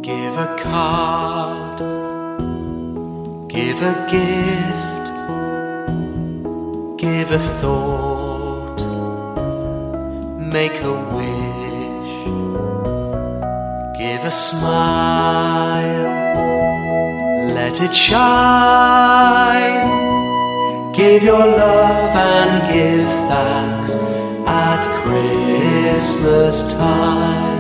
Give a card, give a gift, give a thought, make a wish, give a smile, let it shine. Give your love and give thanks at Christmas time.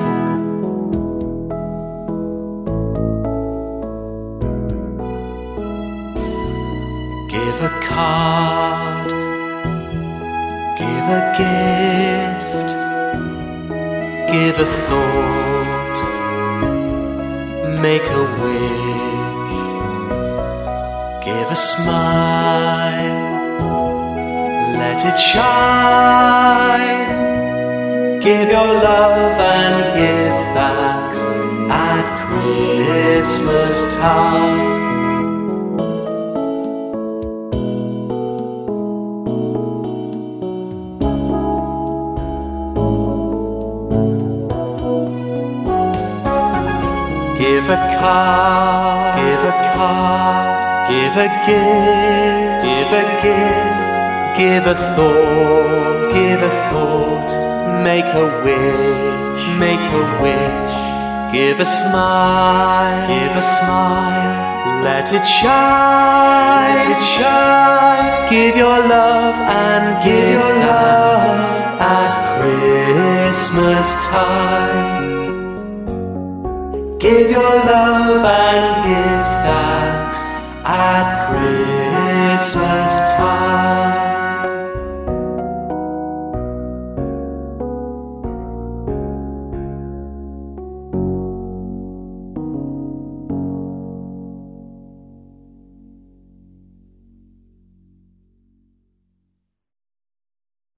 Give a card, give a gift, give a thought, make a wish, give a smile, let it shine. Give your love and give thanks at Christmas time. Give a card, give a card, give a gift, give a gift, give a thought, give a thought, make a wish, make a wish, give a smile, let it shine, let it shine. Give your love and give your love at Christmas time.